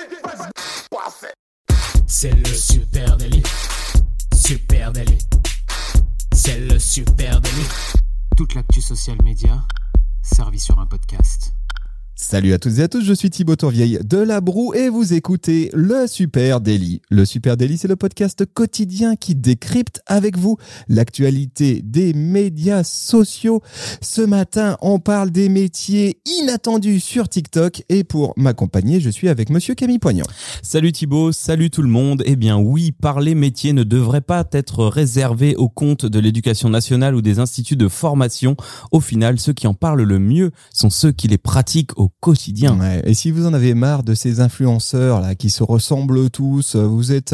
C'est le super délit. Super délit. C'est le super délit. Toute l'actu social média servie sur un podcast. Salut à toutes et à tous, je suis Thibaut Tourvieille de La Broue et vous écoutez le Super Daily. Le Super Daily, c'est le podcast quotidien qui décrypte avec vous l'actualité des médias sociaux. Ce matin, on parle des métiers inattendus sur TikTok et pour m'accompagner, je suis avec monsieur Camille Poignant. Salut Thibaut, salut tout le monde. Eh bien oui, parler métier ne devrait pas être réservé au compte de l'éducation nationale ou des instituts de formation. Au final, ceux qui en parlent le mieux sont ceux qui les pratiquent au quotidien. Ouais. Et si vous en avez marre de ces influenceurs là qui se ressemblent tous, vous êtes,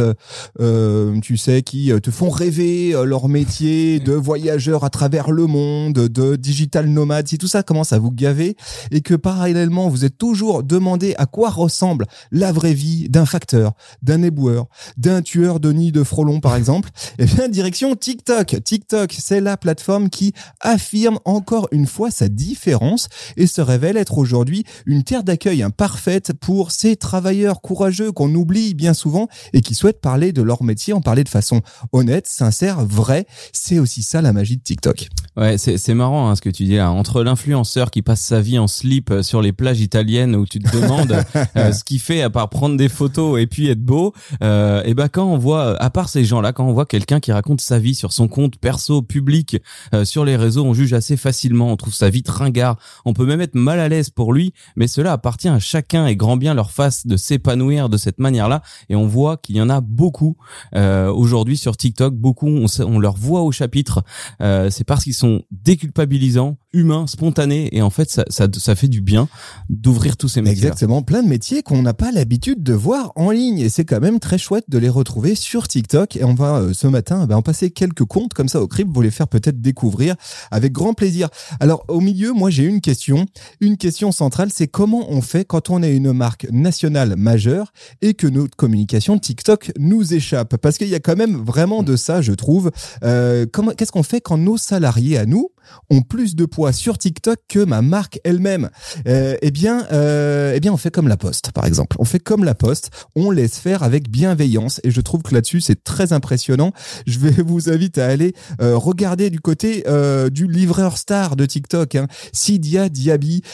tu sais, qui te font rêver leur métier de voyageurs à travers le monde, de digital nomades, si tout ça commence à vous gaver et que parallèlement vous êtes toujours demandé à quoi ressemble la vraie vie d'un facteur, d'un éboueur, d'un tueur de nid de frelons par exemple, et bien direction TikTok. TikTok, c'est la plateforme qui affirme encore une fois sa différence et se révèle être aujourd'hui une terre d'accueil parfaite pour ces travailleurs courageux qu'on oublie bien souvent et qui souhaitent parler de leur métier, en parler de façon honnête, sincère, vraie. C'est aussi ça la magie de TikTok. Ouais, c'est marrant ce que tu dis là. Entre l'influenceur qui passe sa vie en slip sur les plages italiennes où tu te demandes ce qu'il fait à part prendre des photos et puis être beau, et ben quand on voit, à part ces gens-là, quand on voit quelqu'un qui raconte sa vie sur son compte perso public sur les réseaux, on juge assez facilement. On trouve sa vie ringard. On peut même être mal à l'aise pour lui. Mais cela appartient à chacun et grand bien leur face de s'épanouir de cette manière-là. Et on voit qu'il y en a beaucoup aujourd'hui sur TikTok. Beaucoup, on leur voit au chapitre. C'est parce qu'ils sont déculpabilisants, humains, spontanés. Et en fait, ça fait du bien d'ouvrir tous ces métiers. Exactement, plein de métiers qu'on n'a pas l'habitude de voir en ligne. Et c'est quand même très chouette de les retrouver sur TikTok. Et on va ce matin en passer quelques comptes comme ça au crible, vous les faire peut-être découvrir avec grand plaisir. Alors au milieu, moi j'ai une question centrale, c'est comment on fait quand on est une marque nationale majeure et que notre communication TikTok nous échappe? Parce qu'il y a quand même vraiment de ça, je trouve. Qu'est-ce qu'on fait quand nos salariés à nous ont plus de poids sur TikTok que ma marque elle-même? Eh bien, on fait comme La Poste, par exemple. On fait comme La Poste, on laisse faire avec bienveillance et je trouve que là-dessus, c'est très impressionnant. Je vais vous inviter à aller regarder du côté du livreur star de TikTok, Sidia Diaby,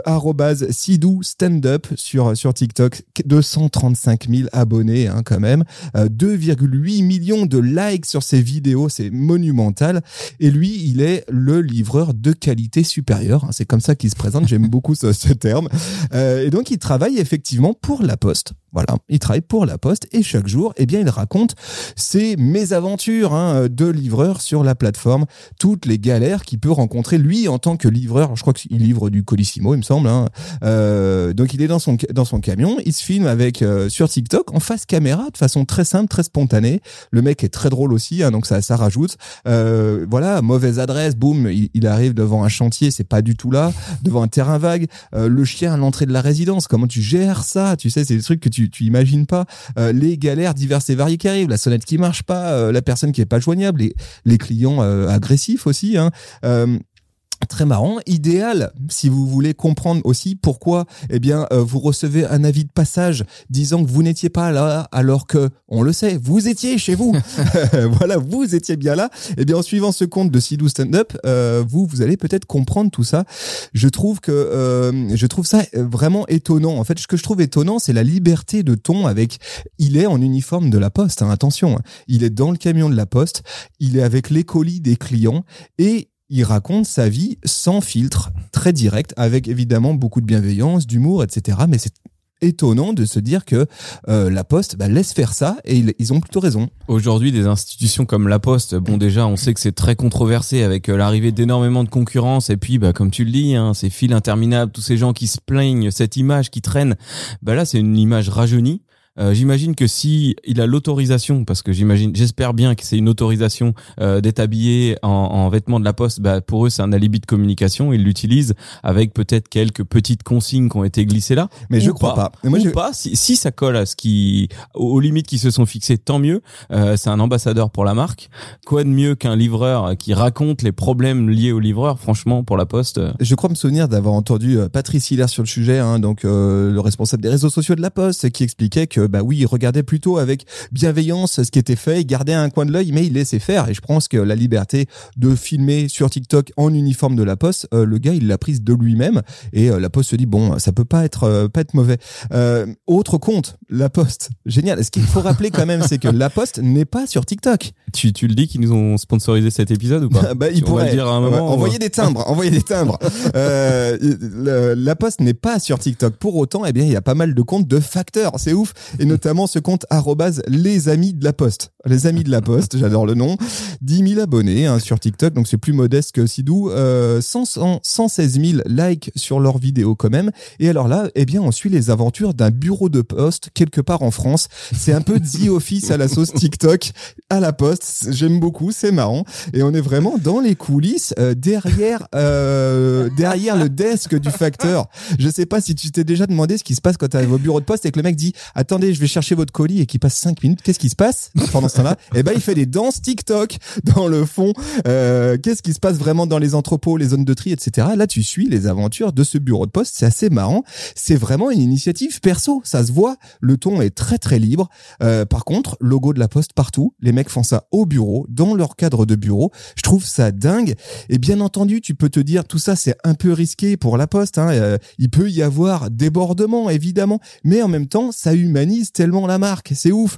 @Sidou Stand-up sur TikTok, 235 000 abonnés quand même, 2,8 millions de likes sur ses vidéos, c'est monumental. Et lui, il est le livreur de qualité supérieure, c'est comme ça qu'il se présente, j'aime beaucoup ce terme. Et donc il travaille effectivement pour La Poste. Voilà, il travaille pour La Poste et chaque jour, eh bien, il raconte ses mésaventures de livreur sur la plateforme, toutes les galères qu'il peut rencontrer lui en tant que livreur. Je crois qu'il livre du Colissimo, il me semble. Donc il est dans son camion, il se filme avec sur TikTok en face caméra de façon très simple, très spontanée. Le mec est très drôle aussi, donc ça rajoute. Voilà, mauvaise adresse, boum, il arrive devant un chantier, c'est pas du tout là, devant un terrain vague. Le chien à l'entrée de la résidence, comment tu gères ça? Tu sais, c'est des trucs que tu imagines pas, les galères diverses et variées qui arrivent, la sonnette qui marche pas, la personne qui est pas joignable, les clients agressifs aussi, très marrant, idéal si vous voulez comprendre aussi pourquoi vous recevez un avis de passage disant que vous n'étiez pas là alors que on le sait, vous étiez chez vous. Voilà, vous étiez bien là. En suivant ce compte de Sidou Stand-up, vous allez peut-être comprendre tout ça. Je trouve ça vraiment étonnant. En fait, ce que je trouve étonnant, c'est la liberté de ton il est en uniforme de La Poste, attention, il est dans le camion de La Poste, il est avec les colis des clients et il raconte sa vie sans filtre, très direct, avec évidemment beaucoup de bienveillance, d'humour, etc. Mais c'est étonnant de se dire que La Poste laisse faire ça et ils ont plutôt raison. Aujourd'hui, des institutions comme La Poste, bon déjà, on sait que c'est très controversé avec l'arrivée d'énormément de concurrence et puis comme tu le dis, ces files interminables, tous ces gens qui se plaignent, cette image qui traîne, là c'est une image rajeunie. J'imagine que si il a l'autorisation, parce que j'espère bien que c'est une autorisation d'être habillé en vêtements de la Poste, bah pour eux c'est un alibi de communication, ils l'utilisent avec peut-être quelques petites consignes qui ont été glissées là. Mais je crois pas. Moi, Si ça colle à ce qui, aux limites qui se sont fixées, tant mieux. C'est un ambassadeur pour la marque. Quoi de mieux qu'un livreur qui raconte les problèmes liés au livreur, franchement, pour la Poste. Je crois me souvenir d'avoir entendu Patrice Hilaire sur le sujet, hein, donc le responsable des réseaux sociaux de la Poste, qui expliquait que bah oui, il regardait plutôt avec bienveillance ce qui était fait, il gardait un coin de l'œil, mais il laissait faire. Et je pense que la liberté de filmer sur TikTok en uniforme de la Poste, le gars il l'a prise de lui-même, et la Poste se dit bon, ça peut pas être mauvais. Autre compte, la Poste, génial. Ce qu'il faut rappeler quand même, c'est que la Poste n'est pas sur TikTok. Tu le dis qu'ils nous ont sponsorisé cet épisode ou pas? Bah, il pourrait dire à un moment. Envoyer des timbres. La Poste n'est pas sur TikTok. Pour autant, eh bien, il y a pas mal de comptes de facteurs. C'est ouf. Et notamment ce compte @les amis de la Poste. Les amis de la Poste, j'adore le nom. 10 000 abonnés hein, sur TikTok, donc c'est plus modeste que Sidou. 116 000 likes sur leurs vidéos quand même. Et alors là, eh bien, on suit les aventures d'un bureau de poste quelque part en France. C'est un peu The Office à la sauce TikTok à la Poste. J'aime beaucoup, c'est marrant. Et on est vraiment dans les coulisses, derrière le desk du facteur. Je sais pas si tu t'es déjà demandé ce qui se passe quand tu arrives au bureau de poste et que le mec dit « Attendez, je vais chercher votre colis » et qu'il passe 5 minutes. Qu'est-ce qui se passe pendant ce temps-là? Eh ben, il fait des danses TikTok dans le fond. Qu'est-ce qui se passe vraiment dans les entrepôts, les zones de tri, etc. Là, tu suis les aventures de ce bureau de poste. C'est assez marrant. C'est vraiment une initiative perso. Ça se voit. Le ton est très, très libre. Par contre, logo de la Poste partout. Les mecs font ça au bureau, dans leur cadre de bureau. Je trouve ça dingue. Et bien entendu, tu peux te dire, tout ça, c'est un peu risqué pour la Poste. Hein. Il peut y avoir débordement, évidemment. Mais en même temps, ça humanise tellement la marque. C'est ouf.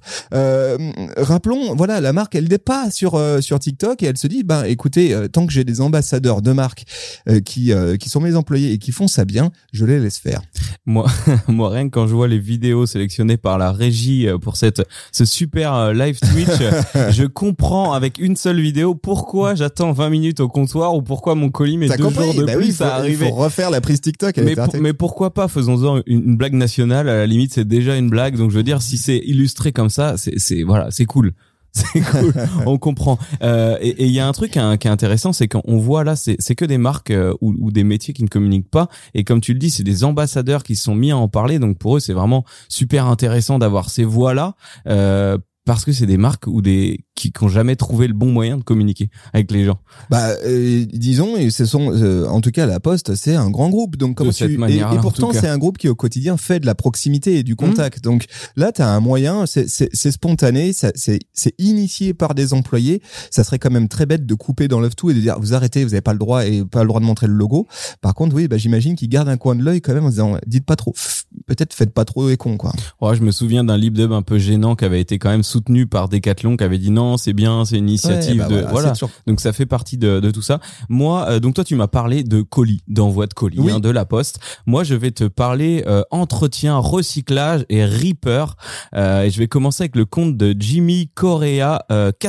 Rappelons, voilà, la marque, elle n'est pas sur TikTok et elle se dit, ben, écoutez, tant que j'ai des ambassadeurs de marque qui sont mes employés et qui font ça bien, je les laisse faire. Moi, rien que quand je vois les vidéos sélectionnées par la régie pour ce super live Twitch, je comprends avec une seule vidéo pourquoi j'attends 20 minutes au comptoir ou pourquoi mon colis met 2 jours de plus à arriver. Il faut refaire la prise TikTok. Mais pourquoi pas, faisons-en une blague nationale. À la limite, c'est déjà une blague. Donc je veux dire, si c'est illustré comme ça, c'est cool. C'est cool, on comprend. Et il y a un truc qui est intéressant, c'est qu'on voit là, c'est que des marques ou des métiers qui ne communiquent pas. Et comme tu le dis, c'est des ambassadeurs qui se sont mis à en parler. Donc pour eux, c'est vraiment super intéressant d'avoir ces voix-là. Parce que c'est des marques ou qui n'ont jamais trouvé le bon moyen de communiquer avec les gens. Bah, disons, et ce sont, en tout cas, la Poste, c'est un grand groupe. Donc, comment et pourtant, c'est un groupe qui au quotidien fait de la proximité et du contact. Donc là, t'as un moyen, c'est spontané, c'est initié par des employés. Ça serait quand même très bête de couper dans l'œuf tout et de dire, vous arrêtez, vous avez pas le droit de montrer le logo. Par contre, oui, bah, j'imagine qu'ils gardent un coin de l'œil quand même en disant, dites pas trop, peut-être faites pas trop les cons, quoi. Ouais, je me souviens d'un lip dub un peu gênant qui avait été quand même soutenu par Decathlon, qui avait dit non, c'est bien, c'est une initiative voilà. Donc ça fait partie de tout ça. Moi, donc toi tu m'as parlé de colis, d'envoi de colis, de la Poste. Moi je vais te parler entretien, recyclage et Reaper. Et je vais commencer avec le compte de Jimmy Correa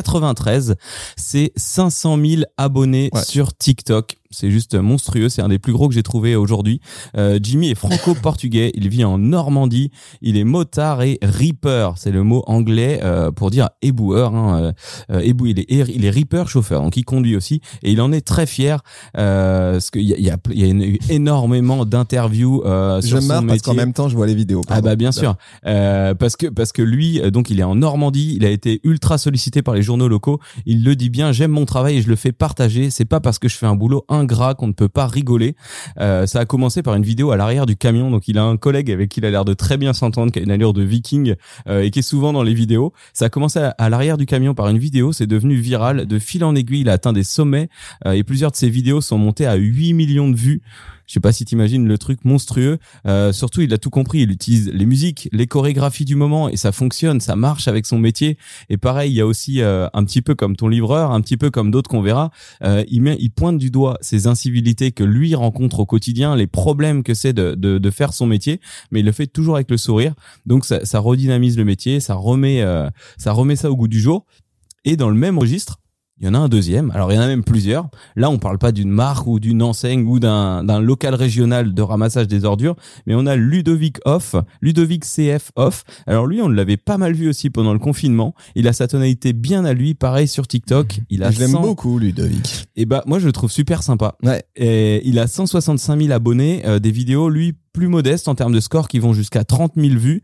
93. C'est 500 000 abonnés sur TikTok. C'est juste monstrueux, c'est un des plus gros que j'ai trouvé aujourd'hui. Jimmy est franco-portugais, il vit en Normandie, il est motard et reaper, c'est le mot anglais pour dire éboueur. Hein. Il est reaper chauffeur, donc il conduit aussi et il en est très fier parce qu'il y a eu énormément d'interviews sur son métier. Parce qu'en même temps je vois les vidéos. Ah bah bien sûr, parce que lui donc il est en Normandie, il a été ultra sollicité par les journaux locaux. Il le dit bien, j'aime mon travail et je le fais partager. C'est pas parce que je fais un boulot ingrat qu'on ne peut pas rigoler. Ça a commencé par une vidéo à l'arrière du camion. Donc il a un collègue avec qui il a l'air de très bien s'entendre, qui a une allure de viking et qui est souvent dans les vidéos. Ça a commencé à l'arrière du camion par une vidéo, c'est devenu viral. De fil en aiguille, il a atteint des sommets et plusieurs de ses vidéos sont montées à 8 millions de vues. Je sais pas si t'imagines le truc monstrueux. Surtout, il a tout compris. Il utilise les musiques, les chorégraphies du moment et ça fonctionne, ça marche avec son métier. Et pareil, il y a aussi un petit peu comme ton livreur, un petit peu comme d'autres qu'on verra. Il pointe du doigt ces incivilités que lui rencontre au quotidien, les problèmes que c'est de faire son métier, mais il le fait toujours avec le sourire. Donc ça redynamise le métier, ça remet ça au goût du jour. Et dans le même registre, Il y en a un deuxième. Alors, il y en a même plusieurs. Là, on parle pas d'une marque ou d'une enseigne ou d'un local régional de ramassage des ordures, mais on a Ludovic CF Off. Alors lui, on l'avait pas mal vu aussi pendant le confinement. Il a sa tonalité bien à lui. Pareil sur TikTok. Je l'aime beaucoup, Ludovic. Et moi, je le trouve super sympa. Ouais. Et il a 165 000 abonnés, des vidéos, lui, plus modestes en termes de score qui vont jusqu'à 30 000 vues.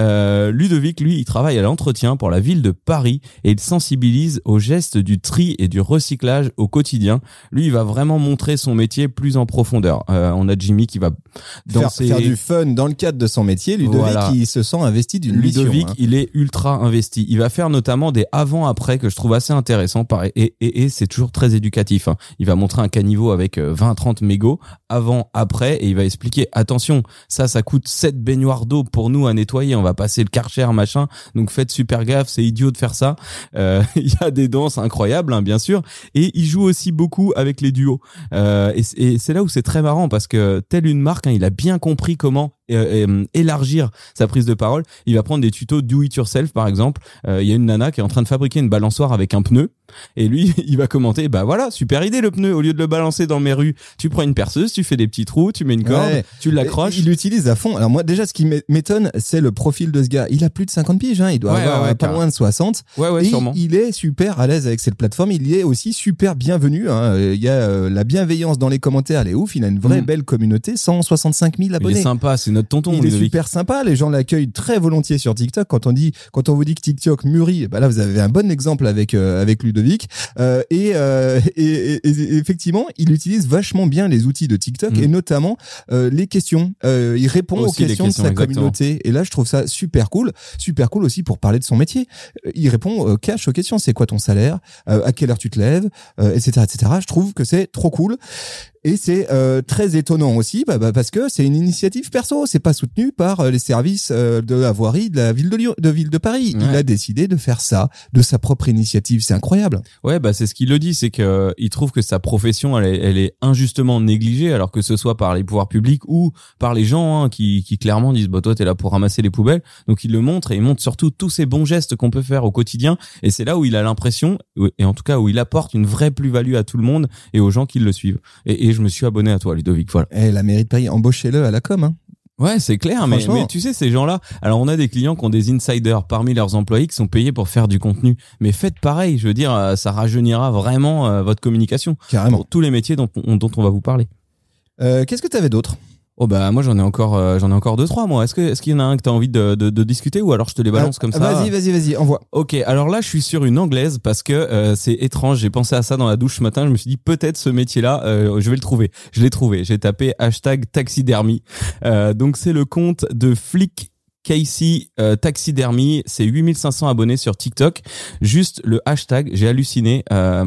Ludovic, lui, il travaille à l'entretien pour la ville de Paris et il sensibilise aux gestes du tri et du recyclage au quotidien. Lui, il va vraiment montrer son métier plus en profondeur. On a Jimmy qui va faire du fun dans le cadre de son métier. Ludovic, il se sent investi d'une mission. Ludovic, il est ultra investi. Il va faire notamment des avant-après que je trouve assez intéressants et c'est toujours très éducatif. Il va montrer un caniveau avec 20-30 mégots avant-après et il va expliquer attention, ça coûte 7 baignoires d'eau pour nous à nettoyer. On va passer le Karcher, machin. Donc faites super gaffe, c'est idiot de faire ça. Il y a des danses incroyables, hein, bien sûr. Et il joue aussi beaucoup avec les duos. Et c'est là où c'est très marrant parce que telle une marque, il a bien compris comment élargir sa prise de parole. Il va prendre des tutos do it yourself par exemple. Il y a une nana qui est en train de fabriquer une balançoire avec un pneu et lui il va commenter voilà, super idée le pneu, au lieu de le balancer dans mes rues, tu prends une perceuse, tu fais des petits trous, tu mets une corde, tu l'accroches. Il l'utilise à fond. Alors moi déjà ce qui m'étonne, c'est le profil de ce gars. Il a plus de 50 piges, il doit avoir pas loin de 60. Ouais, et sûrement. Il est super à l'aise avec cette plateforme, il y est aussi super bienvenu, il y a la bienveillance dans les commentaires, elle est ouf, il a une vraie belle communauté, 165 000 abonnés. Il est sympa, c'est notre tonton. Il est super sympa, les gens l'accueillent très volontiers sur TikTok. Quand on vous dit que TikTok mûrit, là vous avez un bon exemple avec Ludovic. Et effectivement, il utilise vachement bien les outils de TikTok et notamment les questions. Il répond aussi aux questions de sa communauté. Et là, je trouve ça super cool aussi pour parler de son métier. Il répond cash aux questions. C'est quoi ton salaire? À quelle heure tu te lèves? Etc. Je trouve que c'est trop cool. Et c'est très étonnant aussi parce que c'est une initiative perso, c'est pas soutenu par les services de la voirie de la ville de Paris. Ouais. Il a décidé de faire ça de sa propre initiative, c'est incroyable. Ouais, c'est ce qu'il le dit, c'est que il trouve que sa profession elle est injustement négligée, alors que ce soit par les pouvoirs publics ou par les gens qui clairement disent toi t'es là pour ramasser les poubelles. Donc il le montre et il montre surtout tous ces bons gestes qu'on peut faire au quotidien et c'est là où il a l'impression et en tout cas où il apporte une vraie plus-value à tout le monde et aux gens qui le suivent. Et je me suis abonné à toi, Ludovic, voilà. Et la mairie de Paris, embauchez-le à la com, Ouais, c'est clair, mais tu sais, ces gens-là, alors on a des clients qui ont des insiders parmi leurs employés qui sont payés pour faire du contenu. Mais faites pareil, je veux dire, ça rajeunira vraiment votre communication. Carrément. Pour tous les métiers dont on va vous parler. Qu'est-ce que tu avais d'autre ? Oh moi j'en ai encore 2-3 moi. Est-ce qu'il y en a un que t'as envie de discuter ou alors je te les balance comme ça? Vas-y, envoie. Ok, alors là je suis sur une anglaise parce que c'est étrange. J'ai pensé à ça dans la douche ce matin. Je me suis dit peut-être ce métier-là, je vais le trouver. Je l'ai trouvé. J'ai tapé #taxidermie. Donc c'est le compte de Flick Casey taxidermie, c'est 8500 abonnés sur TikTok. Juste le hashtag, j'ai halluciné,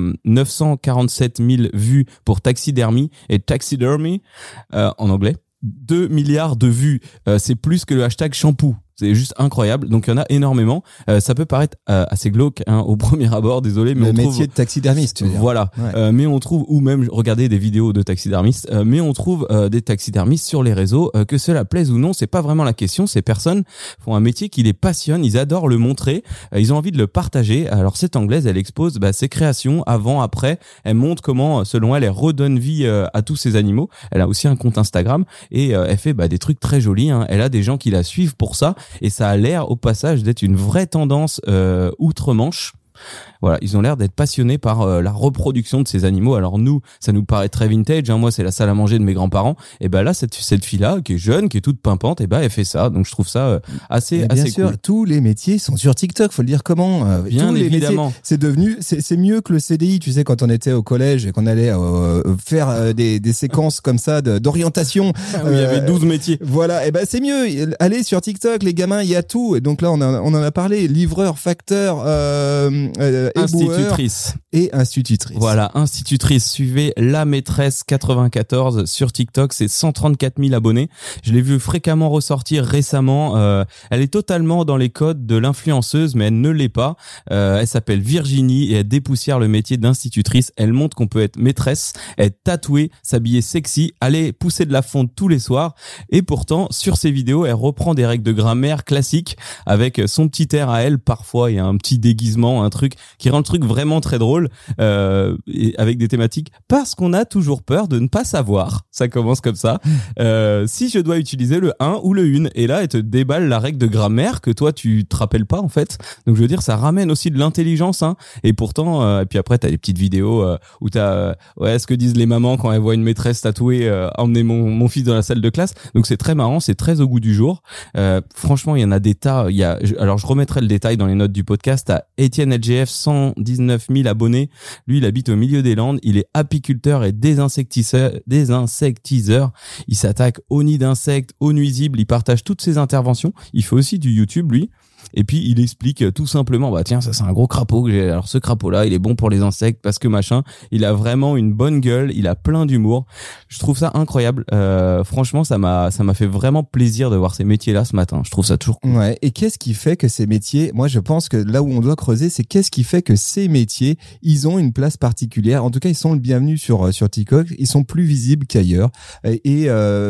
947 000 vues pour taxidermie et taxidermy en anglais. 2 milliards de vues, c'est plus que le hashtag shampoo. C'est juste incroyable. Donc il y en a énormément. Ça peut paraître assez glauque au premier abord, désolé, mais le on trouve métier de taxidermiste, tu veux dire. Voilà. Ouais. Mais on trouve, ou même regarder des vidéos de taxidermistes, mais on trouve des taxidermistes sur les réseaux. Que cela plaise ou non, c'est pas vraiment la question. Ces personnes font un métier qui les passionne, ils adorent le montrer, ils ont envie de le partager. Alors cette anglaise, elle expose ses créations avant, après. Elle montre comment, selon elle redonne vie à tous ces animaux. Elle a aussi un compte Instagram et elle fait des trucs très jolis. Elle a des gens qui la suivent pour ça. Et ça a l'air au passage d'être une vraie tendance outre-Manche. Voilà, ils ont l'air d'être passionnés par la reproduction de ces animaux. Alors nous, ça nous paraît très vintage. Moi, c'est la salle à manger de mes grands-parents. Et là, cette fille-là, qui est jeune, qui est toute pimpante, elle fait ça. Donc je trouve ça assez bien sûr, cool. Tous les métiers sont sur TikTok. Faut le dire comment. Bien tous évidemment. Les métiers, c'est mieux que le CDI. Tu sais, quand on était au collège et qu'on allait faire des séquences comme ça d'orientation. Où il y avait 12 métiers. Voilà. C'est mieux. Allez sur TikTok, les gamins, il y a tout. Et donc là, on en a parlé. Livreur, facteur, institutrice et institutrice. Voilà, institutrice. Suivez la maîtresse 94 sur TikTok, c'est 134 000 abonnés. Je l'ai vu fréquemment ressortir récemment. Elle est totalement dans les codes de l'influenceuse, mais elle ne l'est pas. Elle s'appelle Virginie et elle dépoussière le métier d'institutrice. Elle montre qu'on peut être maîtresse, être tatouée, s'habiller sexy, aller pousser de la fonte tous les soirs. Et pourtant, sur ses vidéos, elle reprend des règles de grammaire classiques avec son petit air à elle. Parfois, il y a un petit déguisement, truc qui rend le truc vraiment très drôle, et avec des thématiques, parce qu'on a toujours peur de ne pas savoir. Ça commence comme ça. Si je dois utiliser le 1 ou le 1, et là, elle te déballe la règle de grammaire que toi, tu te rappelles pas, en fait. Donc, je veux dire, ça ramène aussi de l'intelligence, hein. Et pourtant, et puis après, t'as des petites vidéos où t'as, ce que disent les mamans quand elles voient une maîtresse tatouée emmener mon fils dans la salle de classe. Donc, c'est très marrant, c'est très au goût du jour. Franchement, il y en a des tas. Alors, je remettrai le détail dans les notes du podcast. T'as Étienne LGF, 119 000 abonnés. Lui, il habite au milieu des Landes. Il est apiculteur et désinsectiseur. Il s'attaque aux nids d'insectes, aux nuisibles. Il partage toutes ses interventions. Il fait aussi du YouTube, lui. Et puis il explique tout simplement, tiens, ça c'est un gros crapaud que j'ai. Alors ce crapaud-là, il est bon pour les insectes parce que machin. Il a vraiment une bonne gueule, il a plein d'humour. Je trouve ça incroyable. Franchement, ça m'a fait vraiment plaisir de voir ces métiers-là ce matin. Je trouve ça toujours cool. Ouais. Et qu'est-ce qui fait que ces métiers, moi je pense que là où on doit creuser, c'est qu'est-ce qui fait que ces métiers, ils ont une place particulière. En tout cas, ils sont le bienvenu sur TikTok. Ils sont plus visibles qu'ailleurs. Et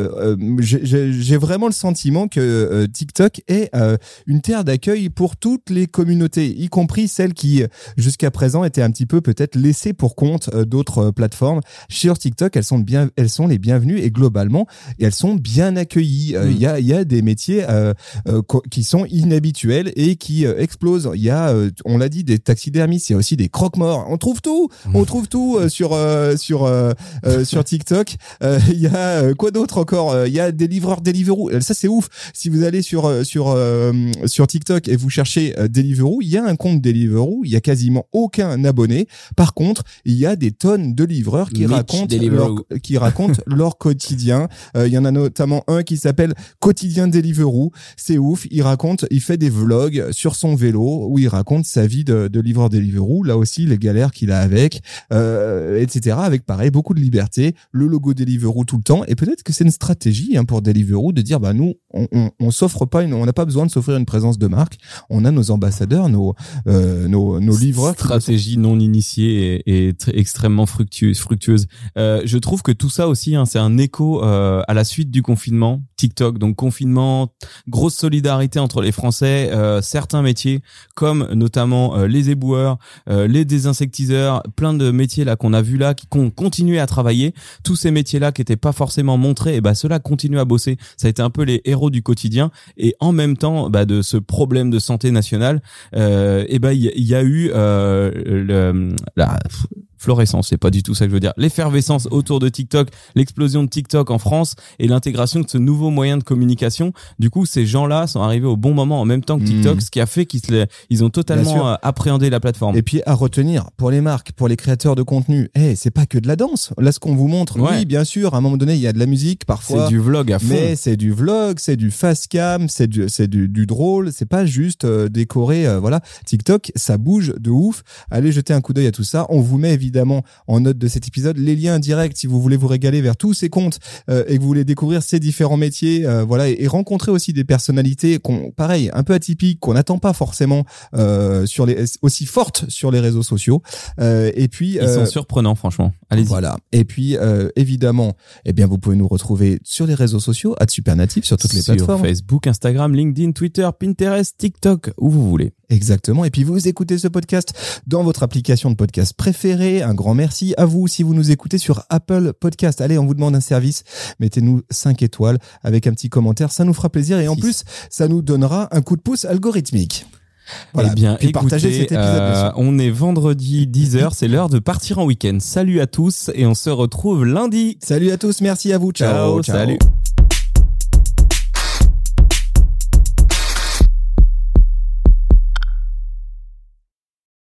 j'ai vraiment le sentiment que TikTok est une terre d'accueil pour toutes les communautés, y compris celles qui jusqu'à présent étaient un petit peu peut-être laissées pour compte d'autres plateformes. Sur TikTok, elles sont les bienvenues et globalement, elles sont bien accueillies. Il y a des métiers qui sont inhabituels et qui explosent. Il y a, on l'a dit, des taxidermistes, il y a aussi des croque-morts. On trouve tout sur TikTok. Il y a quoi d'autre encore? Il y a des livreurs Deliveroo. Ça c'est ouf. Si vous allez sur TikTok et vous cherchez Deliveroo, il y a un compte Deliveroo, il y a quasiment aucun abonné. Par contre, il y a des tonnes de livreurs qui racontent leur quotidien. Il y en a notamment un qui s'appelle Quotidien Deliveroo. C'est ouf. Il fait des vlogs sur son vélo où il raconte sa vie de livreur Deliveroo. Là aussi, les galères qu'il a avec, etc. Avec pareil, beaucoup de liberté. Le logo Deliveroo tout le temps. Et peut-être que c'est une stratégie pour Deliveroo de dire, nous, on s'offre pas on n'a pas besoin de s'offrir une présence de marque. On a nos ambassadeurs, nos livreurs. Stratégie non initiée et extrêmement fructueuse. Je trouve que tout ça aussi, c'est un écho à la suite du confinement. TikTok, donc confinement, grosse solidarité entre les Français, certains métiers comme notamment les éboueurs, les désinsectiseurs, plein de métiers là qu'on a vu là, qui ont continué à travailler. Tous ces métiers là qui étaient pas forcément montrés, et ceux-là continuent à bosser. Ça a été un peu les héros du quotidien. Et en même temps, de ce problème de santé nationale, il y a eu la florescence, c'est pas du tout ça que je veux dire. L'effervescence autour de TikTok, l'explosion de TikTok en France et l'intégration de ce nouveau moyen de communication. Du coup, ces gens-là sont arrivés au bon moment en même temps que TikTok, ce qui a fait qu'ils ont totalement appréhendé la plateforme. Et puis à retenir, pour les marques, pour les créateurs de contenu, c'est pas que de la danse. Là, ce qu'on vous montre, oui, bien sûr, à un moment donné, il y a de la musique, parfois. C'est du vlog à fond. Mais c'est du vlog, c'est du fast cam, c'est du drôle, c'est pas juste décoré, voilà. TikTok, ça bouge de ouf. Allez jeter un coup d'œil à tout ça. On vous met évidemment en note de cet épisode les liens directs si vous voulez vous régaler vers tous ces comptes et que vous voulez découvrir ces différents métiers, voilà, et rencontrer aussi des personnalités pareil, un peu atypiques, qu'on n'attend pas forcément aussi fortes sur les réseaux sociaux. Et puis ils sont surprenants, franchement. Allez-y. Voilà. Et puis évidemment, vous pouvez nous retrouver sur les réseaux sociaux @supernatif sur toutes les plateformes. Sur Facebook, Instagram, LinkedIn, Twitter, Pinterest, TikTok, où vous voulez. Exactement. Et puis vous écoutez ce podcast dans votre application de podcast préférée. Un grand merci à vous si vous nous écoutez sur Apple Podcast. Allez, on vous demande un service. Mettez-nous 5 étoiles avec un petit commentaire. Ça nous fera plaisir et en plus, ça nous donnera un coup de pouce algorithmique. Voilà. Eh bien, écoutez, cet épisode, on est vendredi 10h, c'est l'heure de partir en week-end. Salut à tous et on se retrouve lundi. Salut à tous, merci à vous. Ciao. Salut.